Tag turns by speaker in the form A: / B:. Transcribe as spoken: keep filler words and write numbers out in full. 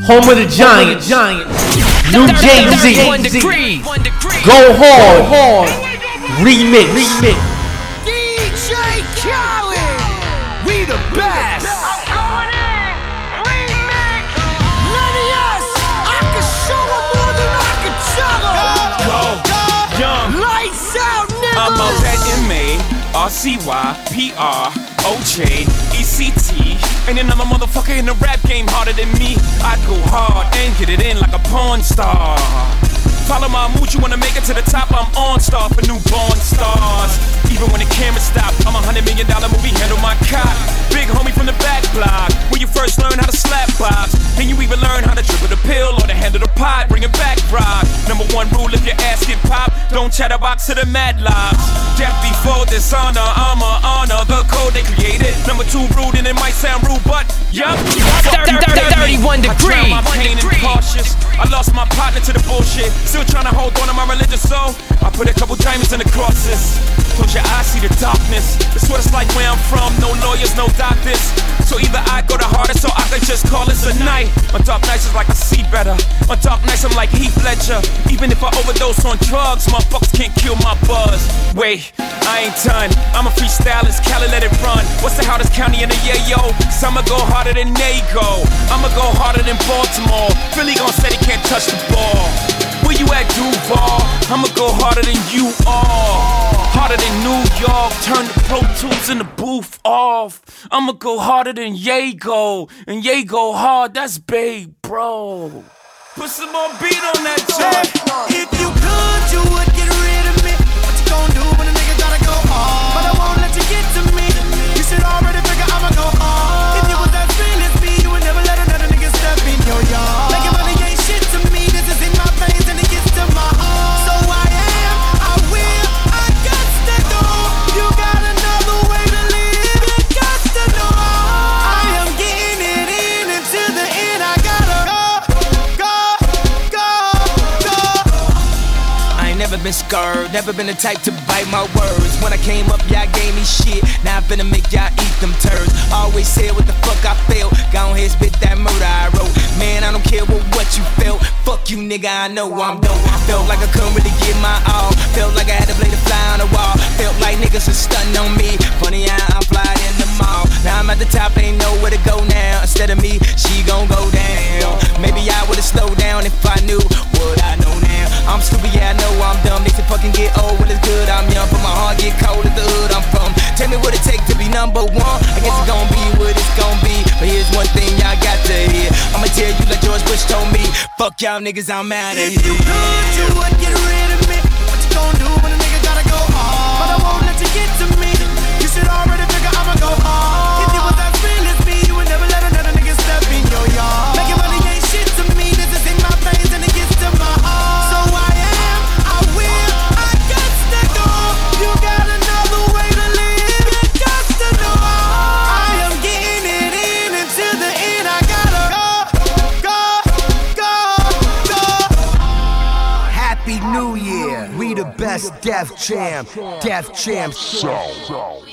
A: home of the Giants, New Jay-Z, Go Hard, Remix, Remix.
B: D J Khaled, we the best. Remix. Lenny S, I can show them more than I can tell them.
C: Go, young.
B: Lights out, niggas.
C: I'm out at M A, R C Y, P R, O J, E C T. Ain't another motherfucker in the rap game harder than me. I go hard and get it in like a porn star. Follow my mood, you wanna make it to the top, I'm on star for newborn stars. Even when the camera stop, I'm a hundred million dollar movie, handle my cop. Big homie from the back block, where you first learn how to slap box. Then you even learn how to dribble the pill or to handle the pot, bring it back rock. Number one rule, if your ass get popped, don't chatterbox to the mad lobs. Death before dishonor, I'm a honor the code they created. Number two rude, and it might sound rude, but yup.
B: thirty-one degrees.
C: I pain and cautious. I lost my partner to the bullshit. Still trying to hold on to my religious soul. I put a couple diamonds in the crosses. Close your eyes, see the darkness. That's what it's like where I'm from. No lawyers, no doctors. So either I go the hardest or I can just call this a night. On dark nights it's like I see better. On dark nights I'm like Heath Ledger. Even if I overdose on drugs, motherfuckers can't kill my buzz. Wait, I ain't done. I'm a freestylist, Cali let it run. What's the hardest county in the yeah, yo? So I'ma go harder than they go. I'ma go harder than Baltimore. Philly gon' say they can't touch the ball. Where you at, Duval? I'ma go harder than you are. Harder than New York. Turn the Pro Tools in the booth off. I'ma go harder than Yago. And Yago hard, that's big, bro. Put some more beat on that joint.
D: If you could, you would get rid of me. What you gon' do when a nigga gotta go hard? But I won't let you get to me. You should already figure I'ma go hard. If you was that fearless me, you would never let another nigga step in your yard. Making money ain't shit to me. This is in my veins and it gets to my heart. So I am, I will, I got to go. You got another way to live. You got to know I am getting it in until the end. I gotta go, go, go, go.
E: I ain't never been scared, never been the type to bite my words. When I came up, y'all gave me shit. Now I'm finna make y'all eat them turds. Always said what the fuck I felt. Go ahead, spit that murder I wrote. Man, I don't care what, what you felt. Fuck you, nigga, I know I'm dope. Felt like I couldn't really get my all. Felt like I had to play the fly on the wall. Felt like niggas are stunting on me. Funny how I'm flying in the mall. Now I'm at the top, ain't know where to go now. Instead of me, she gon' go down. Maybe I would've slowed down if I knew what I know now. I'm stupid, yeah, I know I'm dumb. They say fucking get old when it's good, I'm young. But my heart get cold at the hood I'm from. Tell me what it take to be number one. I guess it's gon' be what it's gon' be. But here's one thing y'all got to hear. I'ma tell you like George Bush told me. Fuck y'all niggas, I'm out of here.
D: If you could, you would get rid of me. What you gon' do when a nigga gotta go hard? But I won't let you get to me. You should already figure I'ma go hard. If you was as real as me, you would never let another nigga step in your yard. Making money ain't shit to me. This is in my veins and it gets to my heart. So I am, I will, I got to go. You got another way to live. You got to know I am getting it in until the end. I gotta go, go, go, go.
F: Happy New Year. We the best Def Jam. Def Jam Show.